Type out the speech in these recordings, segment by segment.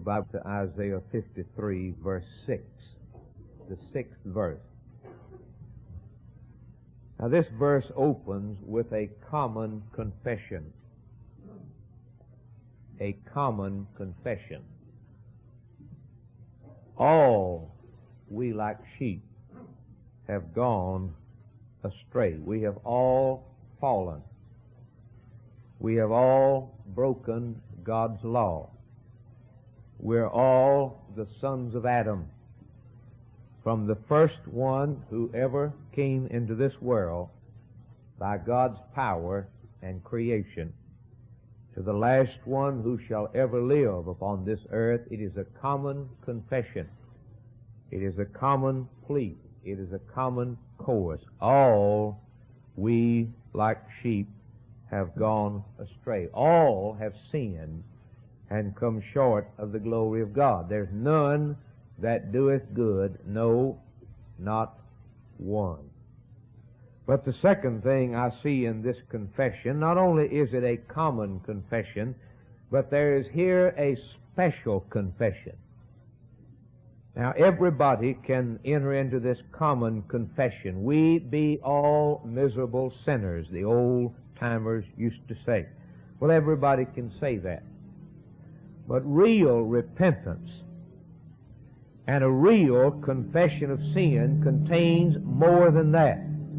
Bible to Isaiah 53, verse 6, the 6th verse. Now this verse opens with a common confession. A common confession. All we like sheep have gone astray. We have all fallen. We have all broken God's law. We're all the sons of Adam. From the first one who ever came into this world by God's power and creation, to the last one who shall ever live upon this earth, it is a common confession. It is a common plea. It is a common chorus. All we like sheep have gone astray. All have sinned and come short of the glory of God. There's none that doeth good, no, not one. But the second thing I see in this confession, not only is it a common confession, but there is here a special confession. Now everybody can enter into this common confession. We be all miserable sinners, the old timers used to say. Well, everybody can say that. But real repentance and a real confession of sin contains more than that.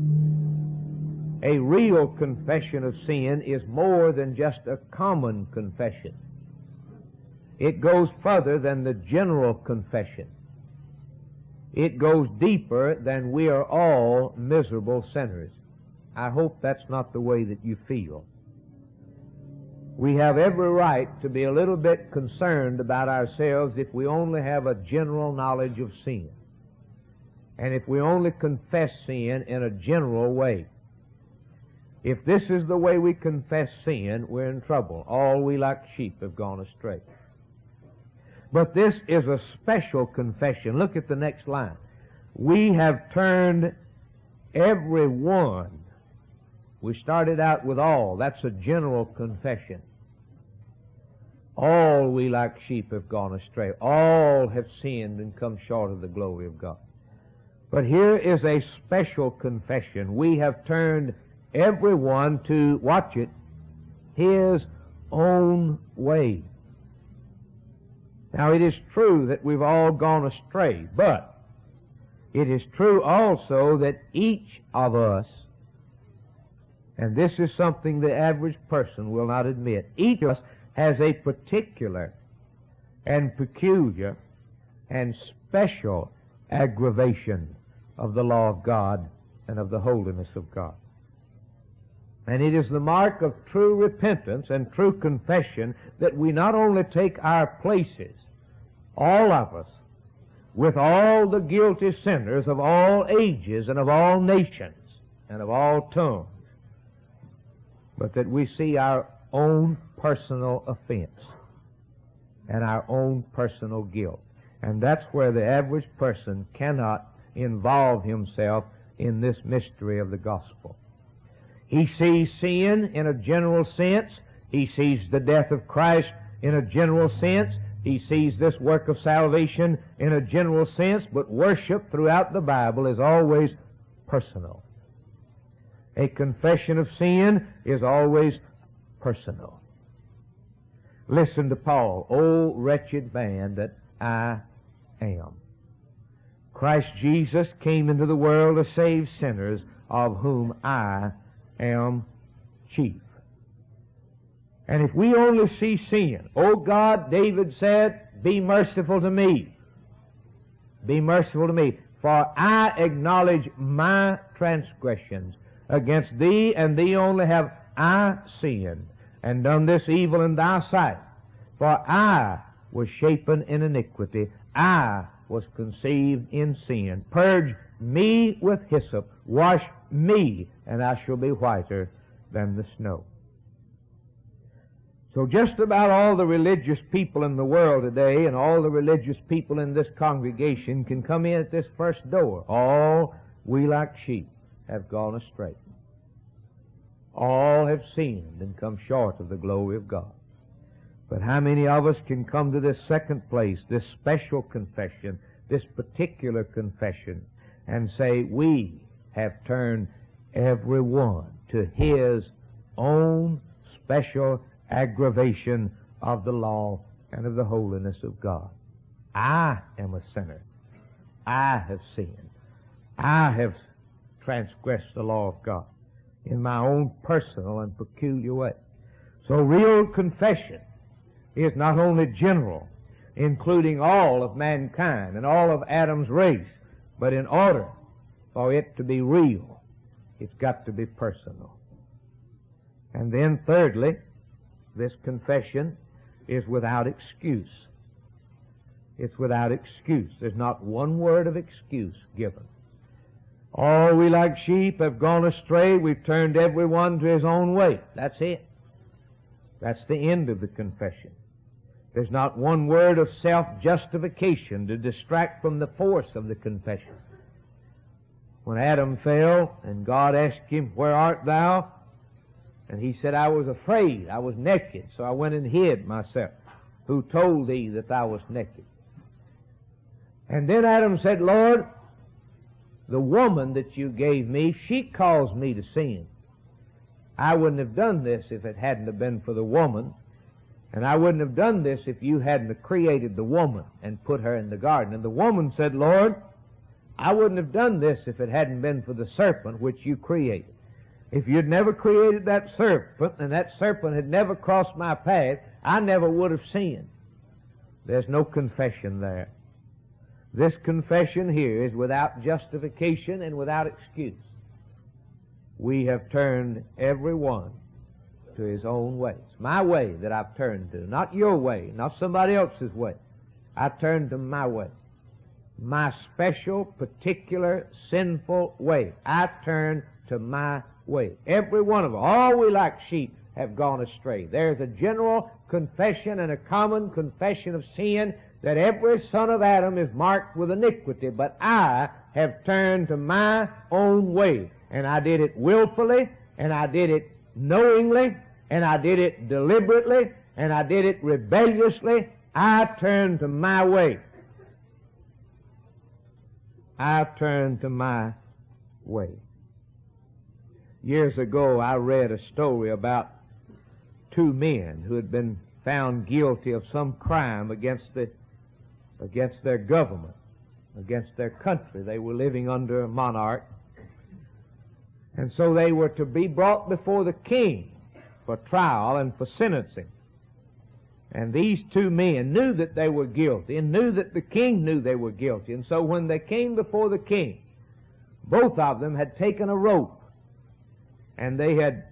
A real confession of sin is more than just a common confession. It goes further than the general confession. It goes deeper than we are all miserable sinners. I hope that's not the way that you feel. We have every right to be a little bit concerned about ourselves if we only have a general knowledge of sin, and if we only confess sin in a general way. If this is the way we confess sin, we're in trouble. All we like sheep have gone astray. But this is a special confession. Look at the next line. We have turned every one. We started out with all. That's a general confession. All we like sheep have gone astray. All have sinned and come short of the glory of God. But here is a special confession. We have turned everyone to, watch it, his own way. Now it is true that we've all gone astray, but it is true also that each of us, and this is something the average person will not admit, each of us has a particular and peculiar and special aggravation of the law of God and of the holiness of God. And it is the mark of true repentance and true confession that we not only take our places, all of us, with all the guilty sinners of all ages and of all nations and of all tongues, but that we see our own personal offense and our own personal guilt. And that's where the average person cannot involve himself in this mystery of the gospel. He sees sin in a general sense. He sees the death of Christ in a general sense. He sees this work of salvation in a general sense, but worship throughout the Bible is always personal. A confession of sin is always personal. Listen to Paul, "O wretched man that I am. Christ Jesus came into the world to save sinners, of whom I am chief." And if we only see sin, "O God," David said, "be merciful to me. Be merciful to me, for I acknowledge my transgressions. Against thee and thee only have I sinned, and done this evil in thy sight. For I was shapen in iniquity, I was conceived in sin. Purge me with hyssop, wash me, and I shall be whiter than the snow." So just about all the religious people in the world today and all the religious people in this congregation can come in at this first door. All we like sheep have gone astray. All have sinned and come short of the glory of God. But how many of us can come to this second place, this special confession, this particular confession, and say, we have turned every one to his own special aggravation of the law and of the holiness of God. I am a sinner. I have sinned. I have transgressed the law of God in my own personal and peculiar way. So real confession is not only general, including all of mankind and all of Adam's race, but in order for it to be real, it's got to be personal. And then thirdly, this confession is without excuse. It's without excuse. There's not one word of excuse given. All we like sheep have gone astray. We've turned every one to his own way. That's it. That's the end of the confession. There's not one word of self-justification to distract from the force of the confession. When Adam fell and God asked him, "Where art thou?" And he said, "I was afraid. I was naked, so I went and hid myself. Who told thee that thou wast naked?" And then Adam said, "Lord, the woman that you gave me, she caused me to sin. I wouldn't have done this if it hadn't have been for the woman. And I wouldn't have done this if you hadn't have created the woman and put her in the garden." And the woman said, "Lord, I wouldn't have done this if it hadn't been for the serpent which you created. If you'd never created that serpent and that serpent had never crossed my path, I never would have sinned." There's no confession there. This confession here is without justification and without excuse. We have turned every one to his own way. It's my way that I've turned to, not your way, not somebody else's way. I turned to my way, my special, particular, sinful way. I turn to my way. Every one of us, all we like sheep have gone astray. There's a general confession and a common confession of sin that every son of Adam is marked with iniquity, but I have turned to my own way. And I did it willfully, and I did it knowingly, and I did it deliberately, and I did it rebelliously. I turned to my way. I've turned to my way. Years ago, I read a story about two men who had been found guilty of some crime against their government, against their country. They were living under a monarch. And so they were to be brought before the king for trial and for sentencing. And these two men knew that they were guilty and knew that the king knew they were guilty. And so when they came before the king, both of them had taken a rope and they had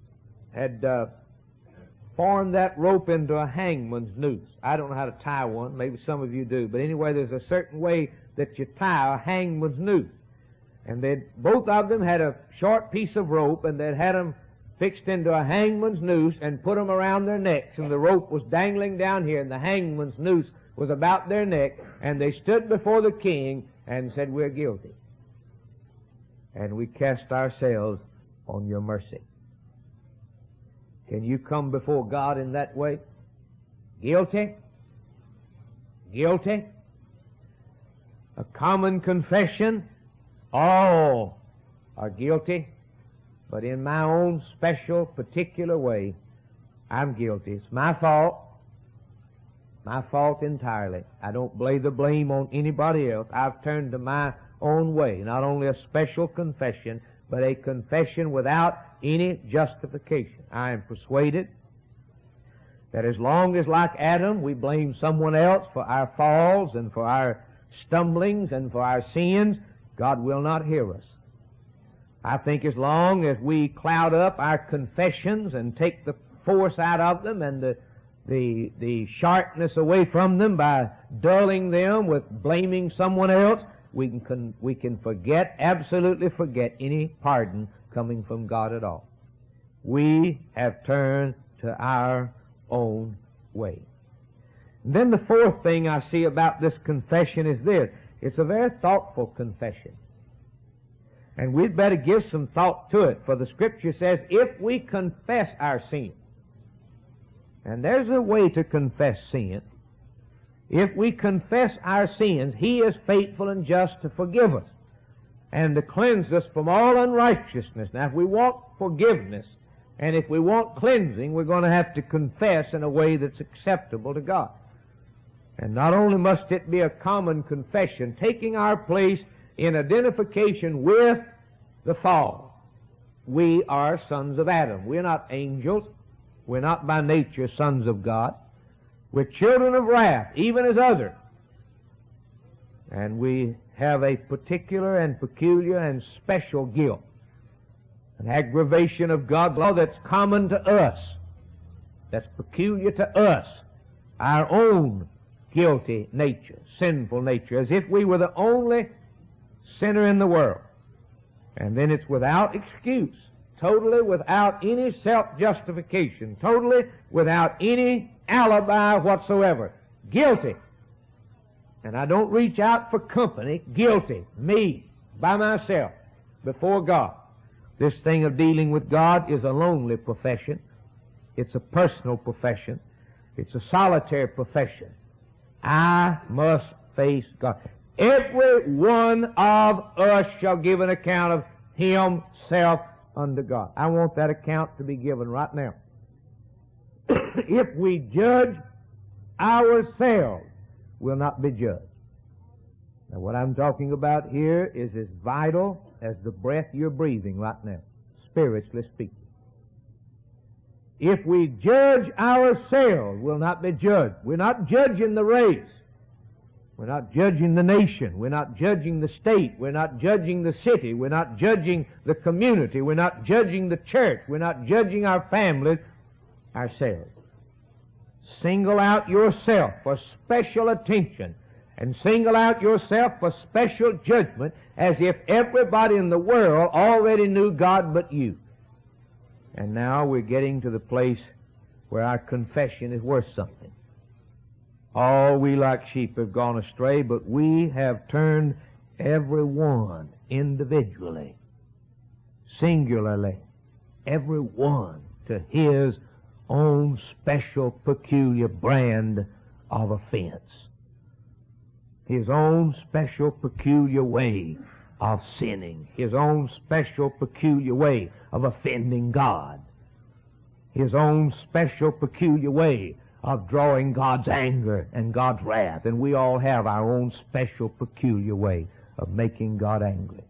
formed that rope into a hangman's noose. I don't know how to tie one. Maybe some of you do. But anyway, there's a certain way that you tie a hangman's noose. And both of them had a short piece of rope, and they'd had them fixed into a hangman's noose and put them around their necks, and the rope was dangling down here, and the hangman's noose was about their neck, and they stood before the king and said, "We're guilty, and we cast ourselves on your mercy." Can you come before God in that way? Guilty? Guilty? A common confession? All are guilty, but in my own special, particular way, I'm guilty. It's my fault. My fault entirely. I don't lay the blame on anybody else. I've turned to my own way. Not only a special confession, but a confession without any justification. I am persuaded that as long as, like Adam, we blame someone else for our falls and for our stumblings and for our sins, God will not hear us. I think as long as we cloud up our confessions and take the force out of them and the sharpness away from them by dulling them with blaming someone else, we can forget, absolutely forget any pardon coming from God at all. We have turned to our own way. And then the fourth thing I see about this confession is this. It's a very thoughtful confession. And we'd better give some thought to it, for the Scripture says, if we confess our sins, And there's a way to confess sin. If we confess our sins, He is faithful and just to forgive us and to cleanse us from all unrighteousness. Now, if we want forgiveness and if we want cleansing, we're going to have to confess in a way that's acceptable to God. And not only must it be a common confession, taking our place in identification with the fall. We are sons of Adam. We're not angels. We're not by nature sons of God. We're children of wrath, even as others. And we have a particular and peculiar and special guilt, an aggravation of God's law that's common to us, that's peculiar to us, our own guilty nature, sinful nature, as if we were the only sinner in the world. And then it's without excuse, totally without any self-justification, totally without any alibi whatsoever. Guilty. And I don't reach out for company. Guilty. Me. By myself. Before God. This thing of dealing with God is a lonely profession. It's a personal profession. It's a solitary profession. I must face God. Every one of us shall give an account of himself unto God. I want that account to be given right now. If we judge ourselves, we'll not be judged. Now, what I'm talking about here is as vital as the breath you're breathing right now, spiritually speaking. If we judge ourselves, we'll not be judged. We're not judging the race. We're not judging the nation. We're not judging the state. We're not judging the city. We're not judging the community. We're not judging the church. We're not judging our families, ourselves. Single out yourself for special attention and single out yourself for special judgment as if everybody in the world already knew God but you. And now we're getting to the place where our confession is worth something. All we like sheep have gone astray, but we have turned every one individually, singularly, every one to his own special, peculiar brand of offense. His own special, peculiar way of sinning. His own special, peculiar way of offending God. His own special, peculiar way of drawing God's anger and God's wrath. And we all have our own special, peculiar way of making God angry.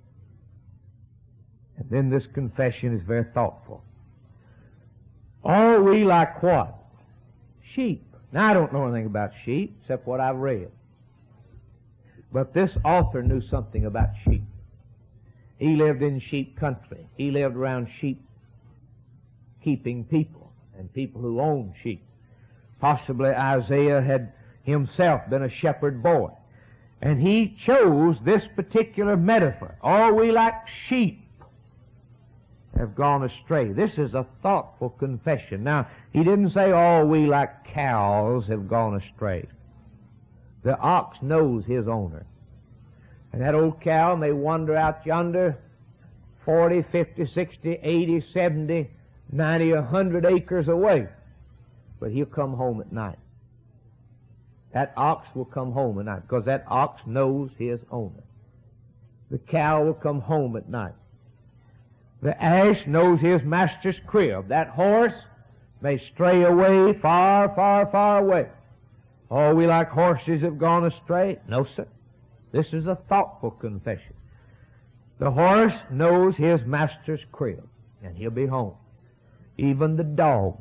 And then this confession is very thoughtful. Are we like what? Sheep. Now, I don't know anything about sheep except what I've read. But this author knew something about sheep. He lived in sheep country. He lived around sheep-keeping people and people who owned sheep. Possibly Isaiah had himself been a shepherd boy. And he chose this particular metaphor. Are we like sheep have gone astray? This is a thoughtful confession. Now, he didn't say, are we like cows have gone astray. The ox knows his owner. And that old cow may wander out yonder 40, 50, 60, 80, 70, 90, 100 acres away. But he'll come home at night. That ox will come home at night because that ox knows his owner. The cow will come home at night. The ass knows his master's crib. That horse may stray away far, far, far away. Oh, we like horses have gone astray? No, sir. This is a thoughtful confession. The horse knows his master's crib, and he'll be home. Even the dog.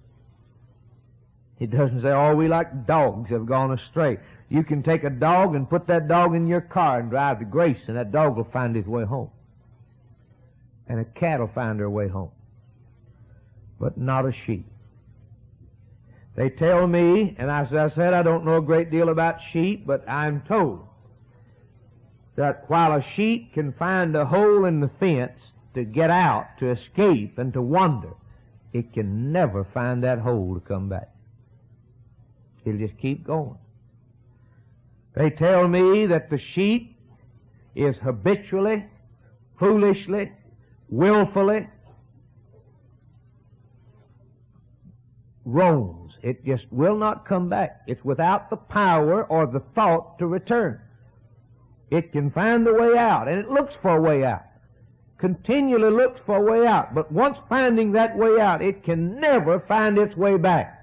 He doesn't say, oh, we like dogs have gone astray. You can take a dog and put that dog in your car and drive to Grace, and that dog will find his way home. And a cat will find her way home. But not a sheep. They tell me, and as I said, I don't know a great deal about sheep, but I'm told that while a sheep can find a hole in the fence to get out, to escape, and to wander, it can never find that hole to come back. It'll just keep going. They tell me that the sheep is habitually, foolishly, willfully roams. It just will not come back. It's without the power or the thought to return. It can find the way out, and it looks for a way out. Continually looks for a way out. But once finding that way out, it can never find its way back.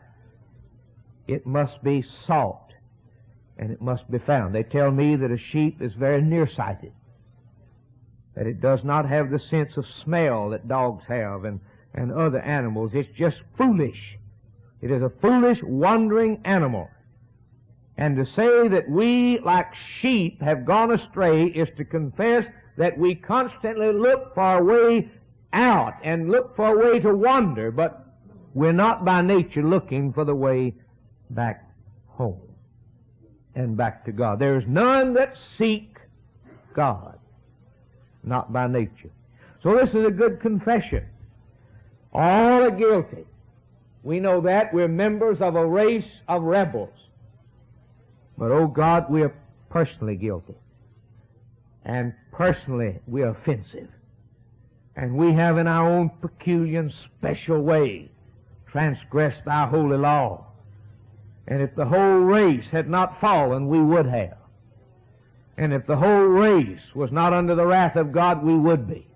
It must be sought, and it must be found. They tell me that a sheep is very nearsighted, that it does not have the sense of smell that dogs have and other animals. It's just foolish. It is a foolish, wandering animal. And to say that we, like sheep, have gone astray is to confess that we constantly look for a way out and look for a way to wander, but we're not by nature looking for the way back home and back to God. There is none that seek God, not by nature. So this is a good confession. All are guilty. We know that. We're members of a race of rebels. But, oh God, we are personally guilty. And personally, we are offensive. And we have in our own peculiar and special way transgressed thy holy law. And if the whole race had not fallen, we would have. And if the whole race was not under the wrath of God, we would be.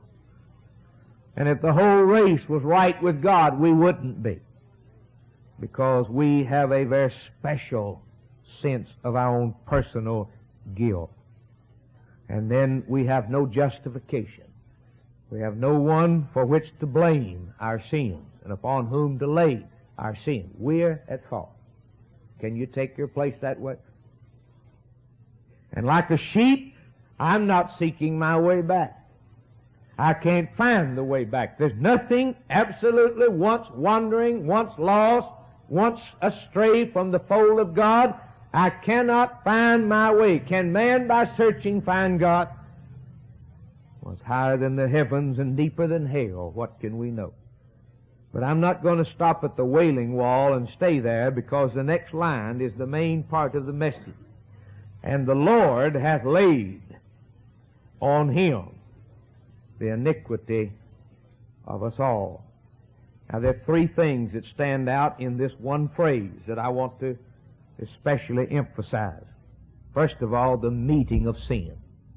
And if the whole race was right with God, we wouldn't be. Because we have a very special sense of our own personal guilt. And then we have no justification. We have no one for which to blame our sins and upon whom to lay our sins. We're at fault. Can you take your place that way? And like a sheep, I'm not seeking my way back. I can't find the way back. There's nothing absolutely once wandering, once lost, once astray from the fold of God. I cannot find my way. Can man by searching find God? Well, it's higher than the heavens and deeper than hell. What can we know? But I'm not going to stop at the Wailing Wall and stay there, because the next line is the main part of the message. And the Lord hath laid on him the iniquity of us all. Now, there are three things that stand out in this one phrase that I want to especially emphasize. First of all, the meeting of sin.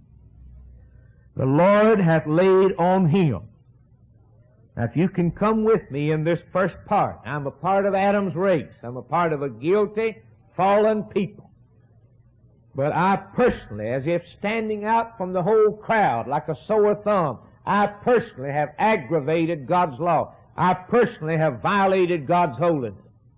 The Lord hath laid on him. Now, if you can come with me in this first part, I'm a part of Adam's race. I'm a part of a guilty, fallen people. But I personally, as if standing out from the whole crowd like a sore thumb, I personally have aggravated God's law. I personally have violated God's holiness.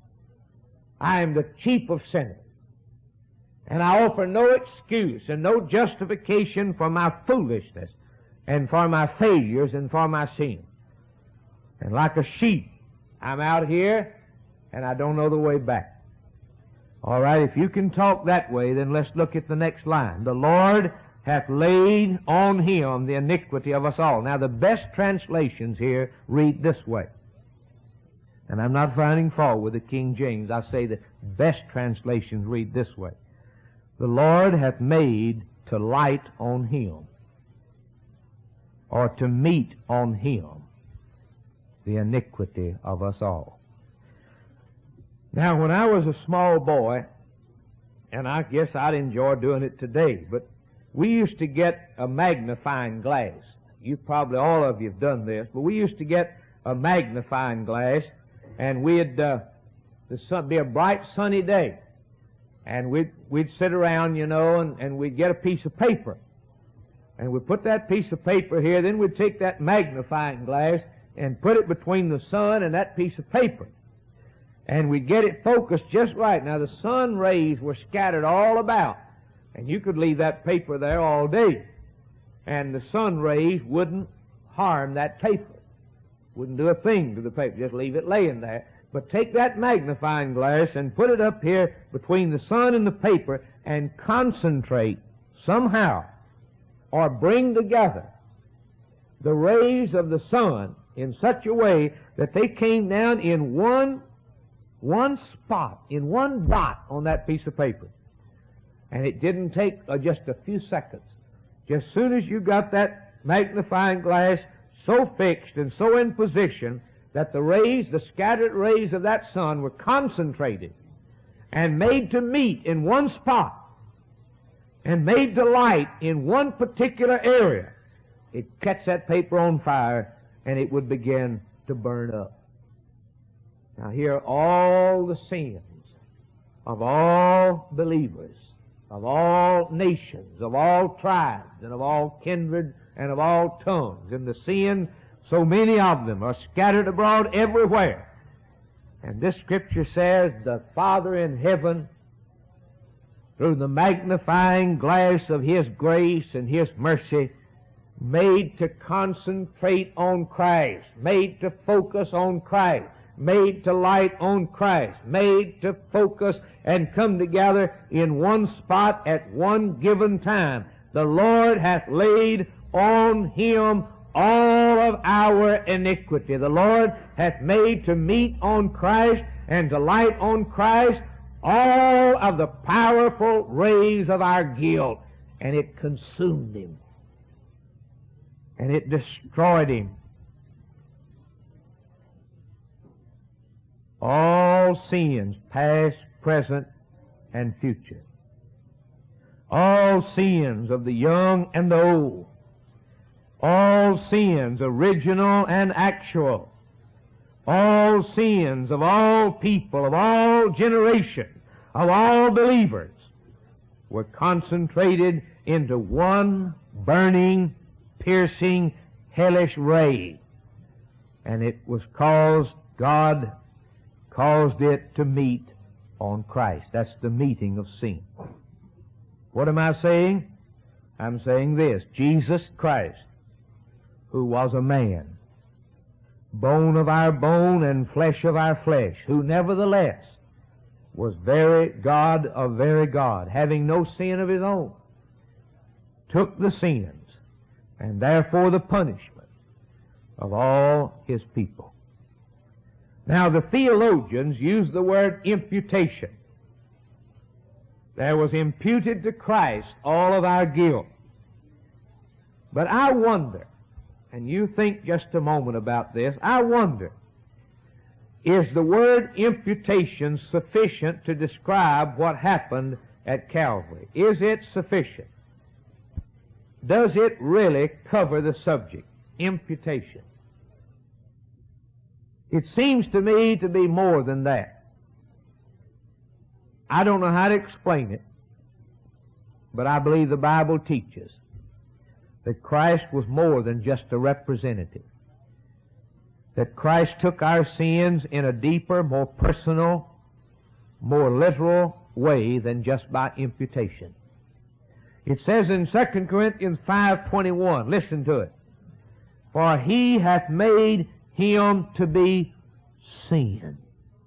I am the chief of sinners. And I offer no excuse and no justification for my foolishness and for my failures and for my sins. And like a sheep, I'm out here and I don't know the way back. All right, if you can talk that way, then let's look at the next line. The Lord hath laid on him the iniquity of us all. Now, the best translations here read this way. And I'm not finding fault with the King James. I say the best translations read this way. The Lord hath made to light on him, or to meet on him, the iniquity of us all. Now, when I was a small boy, and I guess I'd enjoy doing it today, but we used to get a magnifying glass. You probably, all of you have done this, but we used to get a magnifying glass, and we'd, the sun be a bright sunny day, and we'd sit around, you know, and we'd get a piece of paper, and we'd put that piece of paper here, then we'd take that magnifying glass and put it between the sun and that piece of paper. And we'd get it focused just right. Now, the sun rays were scattered all about, and you could leave that paper there all day, and the sun rays wouldn't harm that paper. Wouldn't do a thing to the paper. Just leave it laying there. But take that magnifying glass and put it up here between the sun and the paper and concentrate somehow, or bring together the rays of the sun in such a way that they came down in one spot, in one dot on that piece of paper. And it didn't take just a few seconds. Just as soon as you got that magnifying glass so fixed and so in position that the rays, the scattered rays of that sun, were concentrated and made to meet in one spot and made to light in one particular area, it catch that paper on fire and it would begin to burn up. Now here are all the sins of all believers, of all nations, of all tribes, and of all kindred, and of all tongues. And the sins, so many of them, are scattered abroad everywhere. And this Scripture says, the Father in heaven, through the magnifying glass of His grace and His mercy, made to concentrate on Christ, made to focus on Christ, made to light on Christ, made to focus and come together in one spot at one given time. The Lord hath laid on Him all of our iniquity. The Lord hath made to meet on Christ and to light on Christ all of the powerful rays of our guilt, and it consumed Him, and it destroyed Him. All sins, past, present, and future. All sins of the young and the old. All sins, original and actual. All sins of all people, of all generations, of all believers, were concentrated into one burning, piercing, hellish ray. And it was God caused it to meet on Christ. That's the meeting of sin. What am I saying? I'm saying this: Jesus Christ, who was a man, bone of our bone and flesh of our flesh, who nevertheless was very God of very God, having no sin of His own, took the sins and therefore the punishment of all His people. Now, the theologians use the word imputation. There was imputed to Christ all of our guilt. But I wonder, and you think just a moment about this, I wonder, is the word imputation sufficient to describe what happened at Calvary? Is it sufficient? Does it really cover the subject, imputation? It seems to me to be more than that. I don't know how to explain it, but I believe the Bible teaches that Christ was more than just a representative. That Christ took our sins in a deeper, more personal, more literal way than just by imputation. It says in 2 Corinthians 5:21, listen to it, "For He hath made Him to be sin."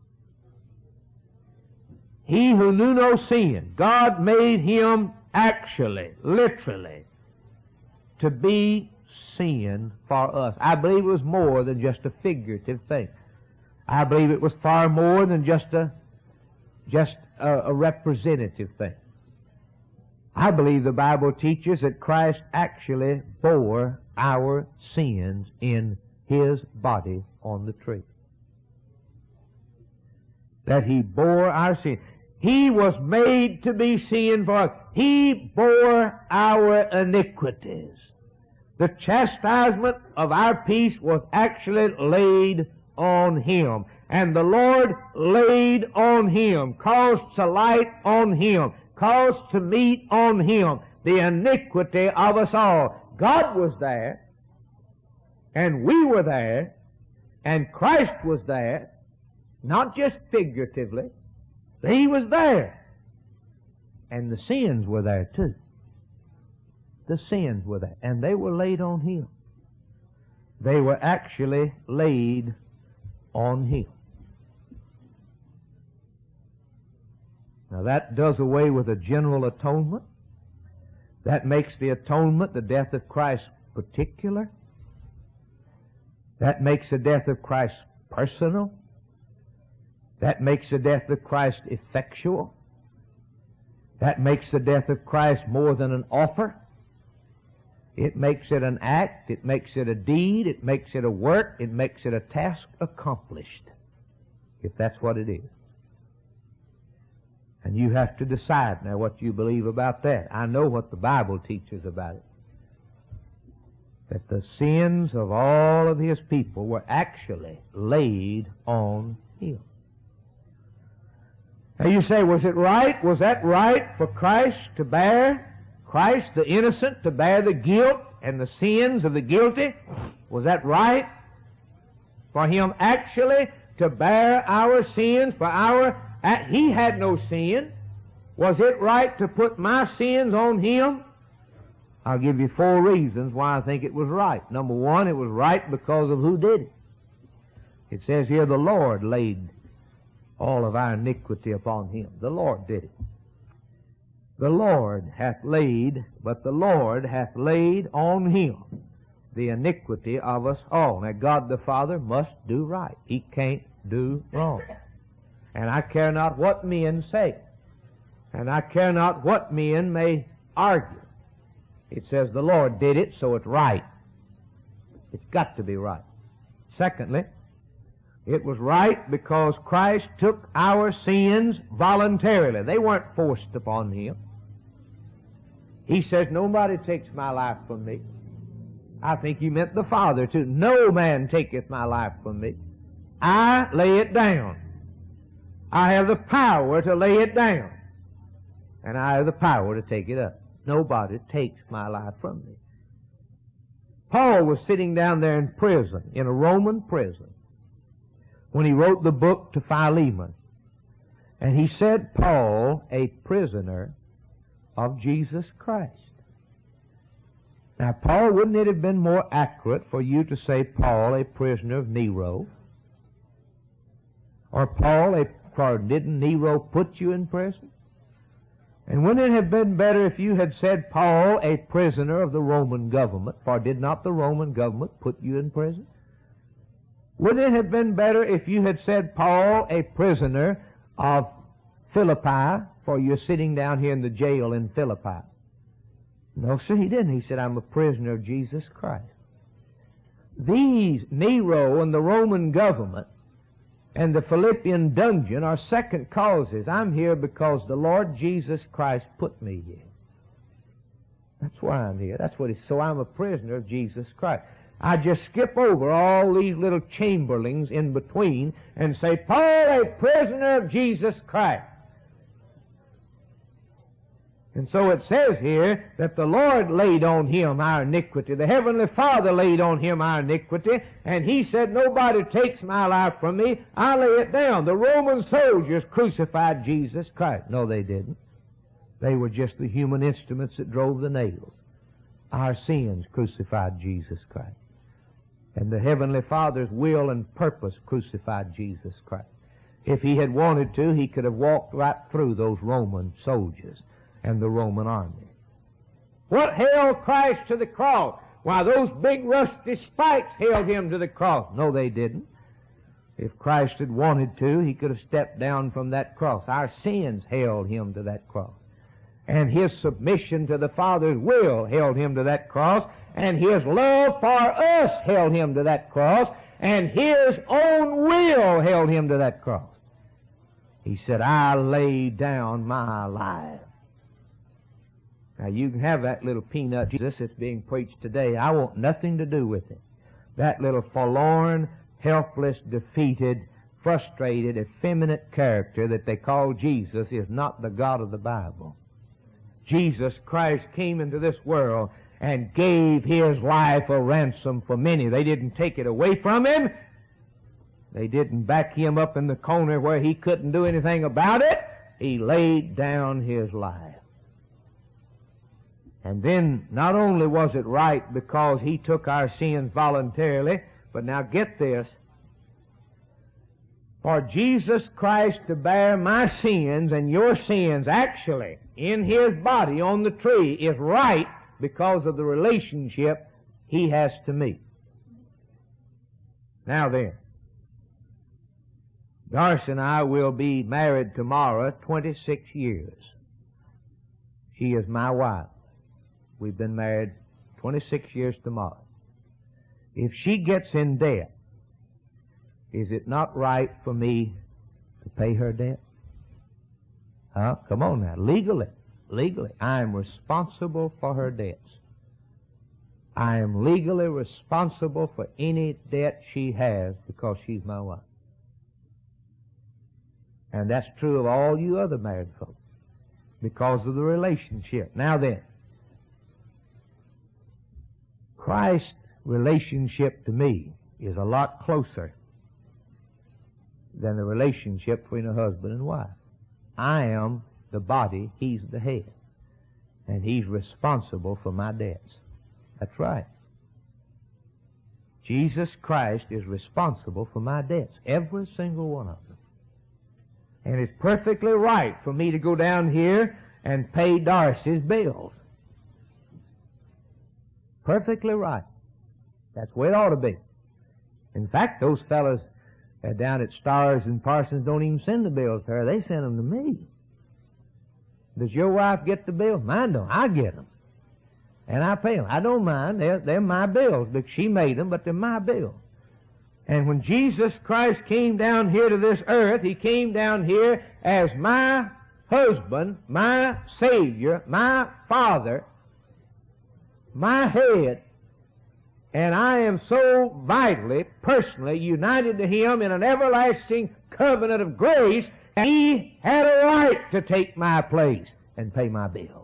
He who knew no sin, God made Him actually, literally, to be sin for us. I believe it was more than just a figurative thing. I believe it was far more than just a representative thing. I believe the Bible teaches that Christ actually bore our sins in His body on the tree. That He bore our sin. He was made to be sin for us. He bore our iniquities. The chastisement of our peace was actually laid on Him. And the Lord laid on Him, caused to light on Him, caused to meet on Him the iniquity of us all. God was there, and we were there, and Christ was there, not just figuratively. He was there. And the sins were there too. The sins were there, and they were laid on Him. They were actually laid on Him. Now that does away with a general atonement. That makes the atonement, the death of Christ, particular. That makes the death of Christ personal. That makes the death of Christ effectual. That makes the death of Christ more than an offer. It makes it an act, it makes it a deed, it makes it a work, it makes it a task accomplished, if that's what it is. And you have to decide now what you believe about that. I know what the Bible teaches about it. That the sins of all of His people were actually laid on Him. Now you say, was it right? Was that right for Christ to bear? Christ, the innocent, to bear the guilt and the sins of the guilty? Was that right? For Him actually to bear our sins, He had no sin. Was it right to put my sins on Him? I'll give you 4 reasons why I think it was right. Number 1, it was right because of who did it. It says here, the Lord laid all of our iniquity upon Him. The Lord did it. The Lord hath laid, but the Lord hath laid on Him the iniquity of us all. Now God the Father must do right. He can't do wrong. And I care not what men say. And I care not what men may argue. It says the Lord did it, so it's right. It's got to be right. Secondly, it was right because Christ took our sins voluntarily. They weren't forced upon Him. He says, nobody takes my life from me. I think He meant the Father too. No man taketh my life from me. I lay it down. I have the power to lay it down. And I have the power to take it up. Nobody takes my life from me. Paul was sitting down there in prison, in a Roman prison, when he wrote the book to Philemon. And he said, Paul, a prisoner of Jesus Christ. Now, Paul, wouldn't it have been more accurate for you to say Paul, a prisoner of Nero? Or Paul, didn't Nero put you in prison? And wouldn't it have been better if you had said Paul, a prisoner of the Roman government? For did not the Roman government put you in prison? Wouldn't it have been better if you had said Paul, a prisoner of Philippi, for you're sitting down here in the jail in Philippi? No, sir, he didn't. He said, I'm a prisoner of Jesus Christ. These, Nero and the Roman government and the Philippian dungeon, are second causes. I'm here because the Lord Jesus Christ put me here. That's why I'm here. That's what so I'm a prisoner of Jesus Christ. I just skip over all these little chamberlings in between and say, Paul, a prisoner of Jesus Christ. And so it says here that the Lord laid on Him our iniquity. The Heavenly Father laid on Him our iniquity, and He said, nobody takes my life from me. I lay it down. The Roman soldiers crucified Jesus Christ. No, they didn't. They were just the human instruments that drove the nails. Our sins crucified Jesus Christ. And the Heavenly Father's will and purpose crucified Jesus Christ. If He had wanted to, He could have walked right through those Roman soldiers and the Roman army. What held Christ to the cross? Why, those big rusty spikes held Him to the cross. No, they didn't. If Christ had wanted to, He could have stepped down from that cross. Our sins held Him to that cross. And His submission to the Father's will held Him to that cross. And His love for us held Him to that cross. And His own will held Him to that cross. He said, I lay down my life. Now, you can have that little peanut Jesus that's being preached today. I want nothing to do with it. That little forlorn, helpless, defeated, frustrated, effeminate character that they call Jesus is not the God of the Bible. Jesus Christ came into this world and gave His life a ransom for many. They didn't take it away from Him. They didn't back Him up in the corner where He couldn't do anything about it. He laid down His life. And then, not only was it right because He took our sins voluntarily, but now get this, for Jesus Christ to bear my sins and your sins actually in His body on the tree is right because of the relationship He has to me. Now then, Darcy and I will be married tomorrow 26 years. She is my wife. We've been married 26 years tomorrow. If she gets in debt, is it not right for me to pay her debt? Huh? Come on now. Legally, I am responsible for her debts. I am legally responsible for any debt she has because she's my wife. And that's true of all you other married folks because of the relationship. Now then, Christ's relationship to me is a lot closer than the relationship between a husband and wife. I am the body, He's the head. And He's responsible for my debts. That's right. Jesus Christ is responsible for my debts, every single one of them. And it's perfectly right for me to go down here and pay Darcy's bills. Perfectly right. That's the way it ought to be. In fact, those fellas down at Stars and Parsons don't even send the bills to her. They send them to me. Does your wife get the bills? Mine don't. I get them. And I pay them. I don't mind. They're my bills because she made them, but they're my bills. And when Jesus Christ came down here to this earth, He came down here as my husband, my Savior, my Father, my head. And I am so vitally, personally united to Him in an everlasting covenant of grace, and He had a right to take my place and pay my bills.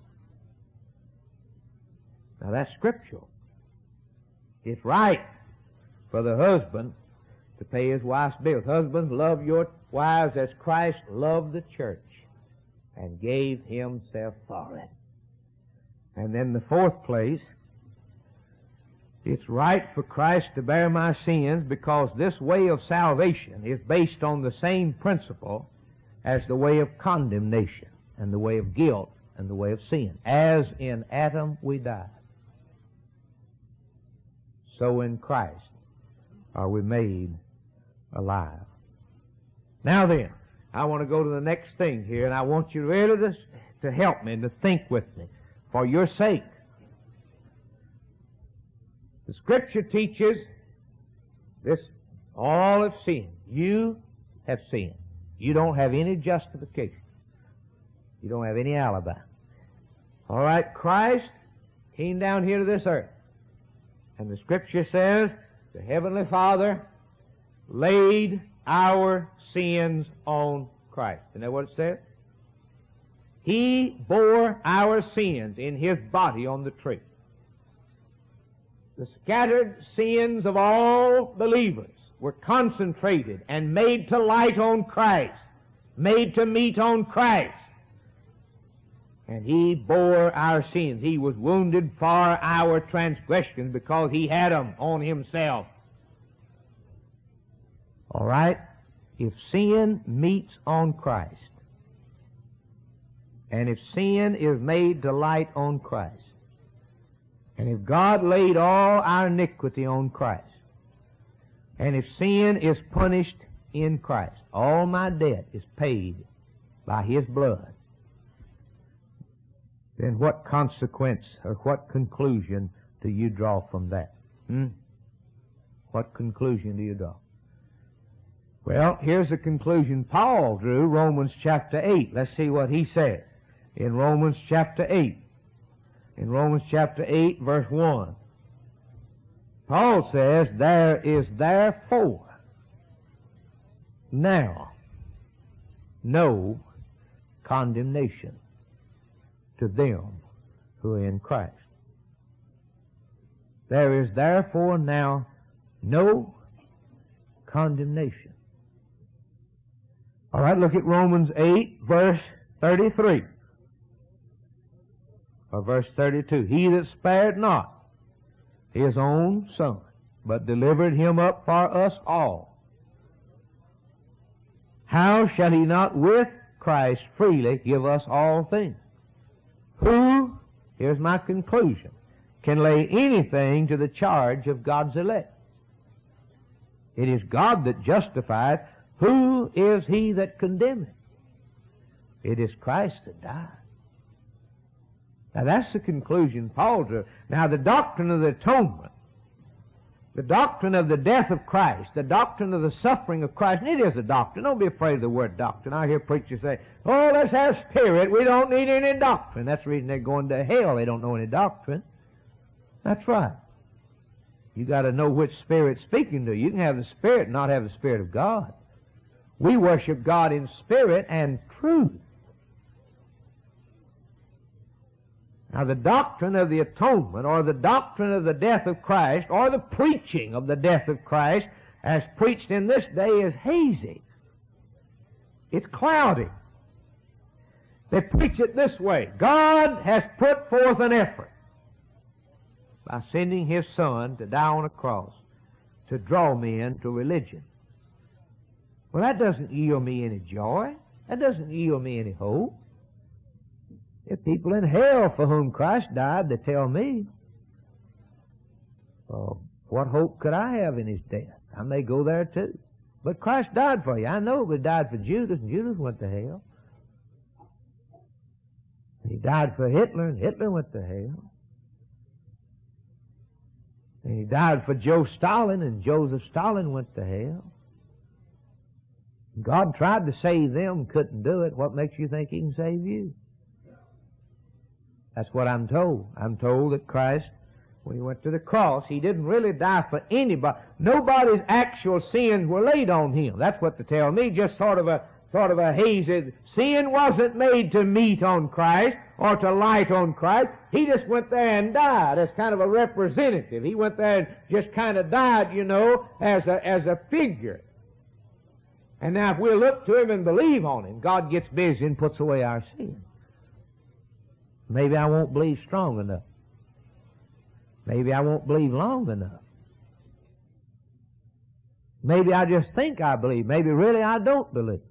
Now that's scriptural. It's right for the husband to pay his wife's bills. Husbands, love your wives as Christ loved the church and gave Himself for it. And then the fourth place, it's right for Christ to bear my sins because this way of salvation is based on the same principle as the way of condemnation and the way of guilt and the way of sin. As in Adam we died, so in Christ are we made alive. Now then, I want to go to the next thing here, and I want you really to help me and to think with me for your sake. The Scripture teaches this, all have sinned. You have sinned. You don't have any justification. You don't have any alibi. All right, Christ came down here to this earth. And the Scripture says the Heavenly Father laid our sins on Christ. Isn't that what it says? He bore our sins in His body on the tree. The scattered sins of all believers were concentrated and made to light on Christ, made to meet on Christ. And He bore our sins. He was wounded for our transgressions because He had them on Himself. All right? If sin meets on Christ, and if sin is made to light on Christ, and if God laid all our iniquity on Christ, and if sin is punished in Christ, all my debt is paid by His blood, then what consequence or what conclusion do you draw from that? What conclusion do you draw? Well, here's the conclusion Paul drew, Romans chapter 8. Let's see what he says in Romans chapter 8. In Romans chapter 8, verse 1, Paul says, there is therefore now no condemnation to them who are in Christ. There is therefore now no condemnation. All right, look at Romans 8, verse 33. Or verse 32. He that spared not His own Son, but delivered Him up for us all, how shall He not with Christ freely give us all things? Who, here's my conclusion, can lay anything to the charge of God's elect? It is God that justifieth. Who is he that condemneth? It is Christ that died. Now that's the conclusion Paul drew. Now the doctrine of the atonement, the doctrine of the death of Christ, the doctrine of the suffering of Christ, and it is a doctrine. Don't be afraid of the word doctrine. I hear preachers say, oh, let's have spirit. We don't need any doctrine. That's the reason they're going to hell. They don't know any doctrine. That's right. You got to know which spirit's speaking to you. You can have the Spirit and not have the Spirit of God. We worship God in spirit and truth. Now the doctrine of the atonement, or the doctrine of the death of Christ, or the preaching of the death of Christ, as preached in this day, is hazy. It's cloudy. They preach it this way: God has put forth an effort by sending His Son to die on a cross to draw me into religion. Well, that doesn't yield me any joy. That doesn't yield me any hope. There are people in hell for whom Christ died, they tell me. Well, what hope could I have in His death? I may go there too. But Christ died for you. I know, but He died for Judas, and Judas went to hell. He died for Hitler, and Hitler went to hell. And He died for Joe Stalin, and Joseph Stalin went to hell. God tried to save them, couldn't do it. What makes you think He can save you? That's what I'm told. I'm told that Christ, when He went to the cross, He didn't really die for anybody. Nobody's actual sins were laid on Him. That's what they tell me, just sort of a hazy. Sin wasn't made to meet on Christ or to light on Christ. He just went there and died as kind of a representative. He went there and just kind of died, you know, as a figure. And now if we'll look to Him and believe on Him, God gets busy and puts away our sin. Maybe I won't believe strong enough. Maybe I won't believe long enough. Maybe I just think I believe. Maybe really I don't believe.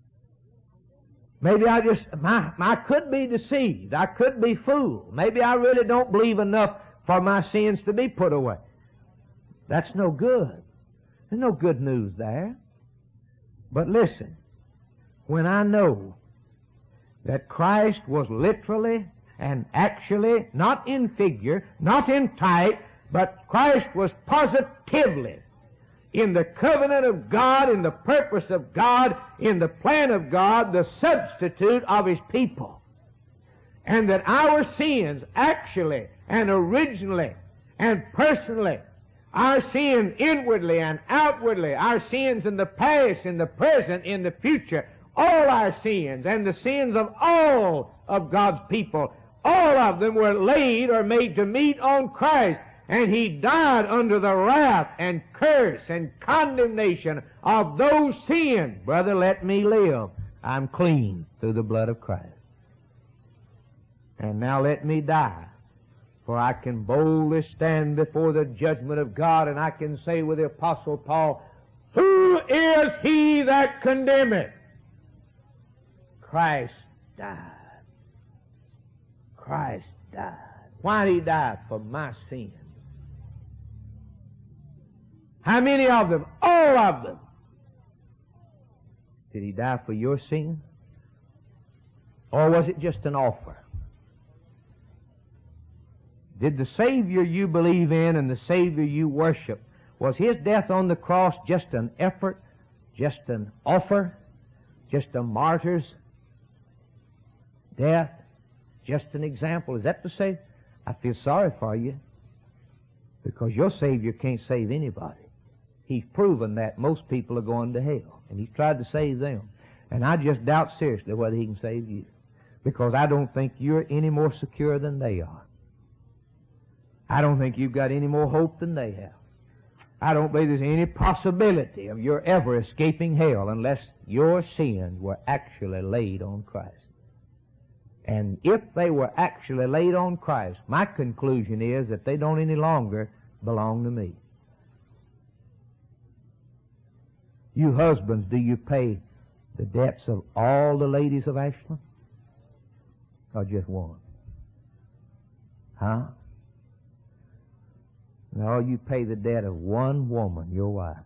Maybe I could be deceived. I could be fooled. Maybe I really don't believe enough for my sins to be put away. That's no good. There's no good news there. But listen, when I know that Christ was literally and actually, not in figure, not in type, but Christ was positively in the covenant of God, in the purpose of God, in the plan of God, the substitute of His people. And that our sins actually and originally and personally, our sins inwardly and outwardly, our sins in the past, in the present, in the future, all our sins and the sins of all of God's people, all of them were laid or made to meet on Christ. And He died under the wrath and curse and condemnation of those sins. Brother, let me live. I'm clean through the blood of Christ. And now let me die, for I can boldly stand before the judgment of God, and I can say with the Apostle Paul, who is he that condemneth? Christ died. Christ died. Why did He die? For my sins. How many of them? All of them. Did He die for your sin? Or was it just an offer? Did the Savior you believe in and the Savior you worship, was His death on the cross just an effort, just an offer, just a martyr's death, just an example? Is that to say, I feel sorry for you, because your Savior can't save anybody. He's proven that most people are going to hell, and He's tried to save them. And I just doubt seriously whether He can save you, because I don't think you're any more secure than they are. I don't think you've got any more hope than they have. I don't believe there's any possibility of your ever escaping hell unless your sins were actually laid on Christ. And if they were actually laid on Christ, my conclusion is that they don't any longer belong to me. You husbands, do you pay the debts of all the ladies of Ashland? Or just one? Huh? No, you pay the debt of one woman, your wife,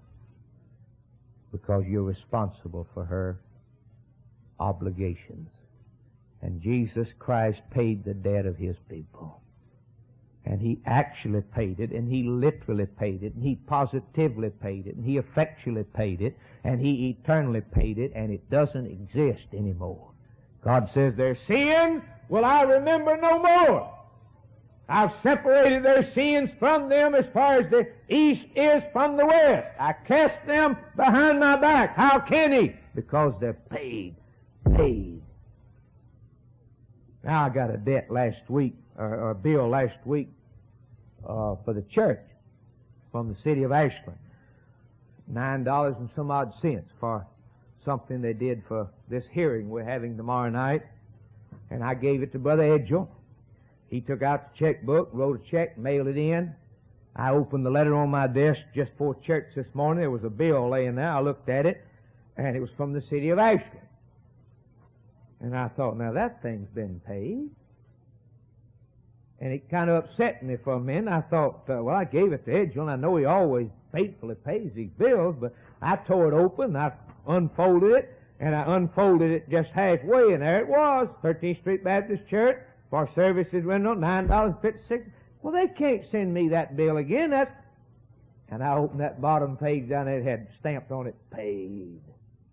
because you're responsible for her obligations And Jesus Christ paid the debt of His people. And He actually paid it, and He literally paid it, and He positively paid it, and He effectually paid it, and He eternally paid it, and it doesn't exist anymore. God says, their sins will I remember no more. I've separated their sins from them as far as the east is from the west. I cast them behind my back. How can He? Because they're paid. Paid. Now I got a debt last week, or a bill last week, for the church from the city of Ashland. $9 and some odd cents for something they did for this hearing we're having tomorrow night. And I gave it to Brother Edgell. He took out the checkbook, wrote a check, mailed it in. I opened the letter on my desk just before church this morning. There was a bill laying there. I looked at it, and it was from the city of Ashland. And I thought, now that thing's been paid. And it kind of upset me for a minute. I thought, well, I gave it to Edgell, and I know he always faithfully pays these bills, but I tore it open, I unfolded it, and I unfolded it just halfway, and there it was, 13th Street Baptist Church, for services rental, $9.56. Well, they can't send me that bill again. And I opened that bottom page down there, it had stamped on it, paid.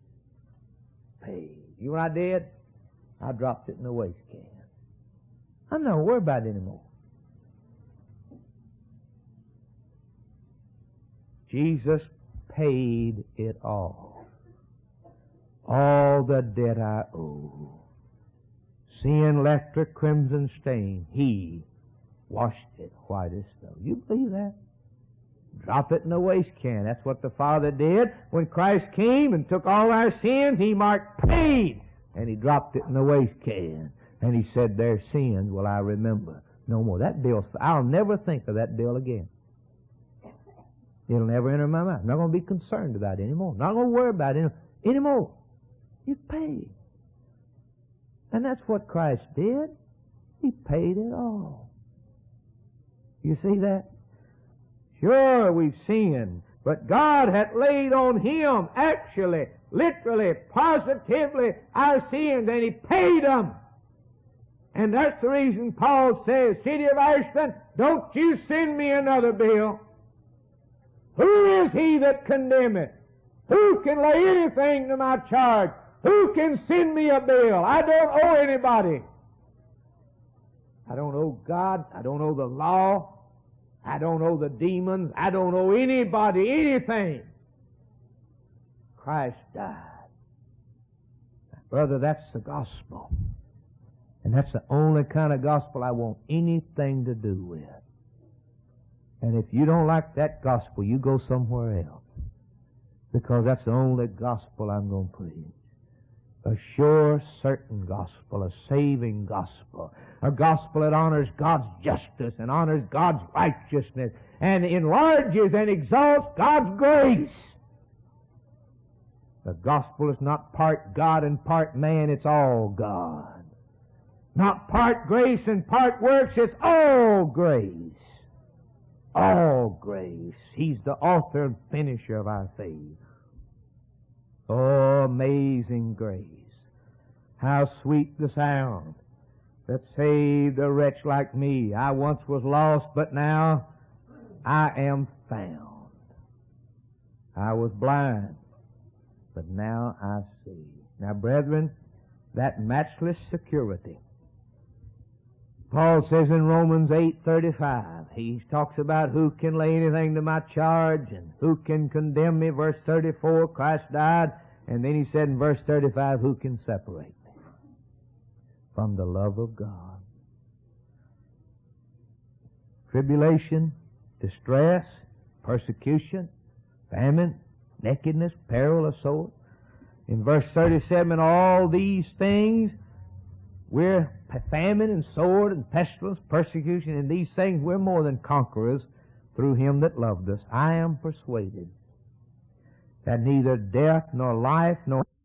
Paid. You know what I did? I dropped it in the waste can. I'm not worried about it anymore. Jesus paid it all. All the debt I owe. Sin left a crimson stain. He washed it white as snow. You believe that? Drop it in the waste can. That's what the Father did. When Christ came and took all our sins, He marked paid. And He dropped it in the waste can. And He said, their sins will I remember no more. That bill's, I'll never think of that bill again. It'll never enter my mind. I'm not going to be concerned about it anymore. Not going to worry about it anymore. It's paid. And that's what Christ did. He paid it all. You see that? Sure, we've sinned, but God hath laid on Him actually, literally, positively our sins, and He paid them. And that's the reason Paul says, City of Ashland, don't you send me another bill. Who is he that condemneth? Who can lay anything to my charge? Who can send me a bill? I don't owe anybody. I don't owe God. I don't owe the law. I don't owe the demons. I don't owe anybody anything. Christ died. Brother, that's the gospel. And that's the only kind of gospel I want anything to do with. And if you don't like that gospel, you go somewhere else. Because that's the only gospel I'm going to preach. A sure, certain gospel, a saving gospel, a gospel that honors God's justice and honors God's righteousness and enlarges and exalts God's grace. The gospel is not part God and part man, it's all God. Not part grace and part works, it's all grace. All grace. He's the author and finisher of our faith. Oh, amazing grace. How sweet the sound that saved a wretch like me. I once was lost, but now I am found. I was blind, but now I see. Now, brethren, that matchless security. Paul says in Romans 8:35, he talks about who can lay anything to my charge and who can condemn me. Verse 34, Christ died. And then he said in verse 35, who can separate me from the love of God? Tribulation, distress, persecution, famine, nakedness, peril of sword. In verse 37, all these things, we're famine and sword and pestilence, persecution, and these things, we're more than conquerors through Him that loved us. I am persuaded that neither death nor life nor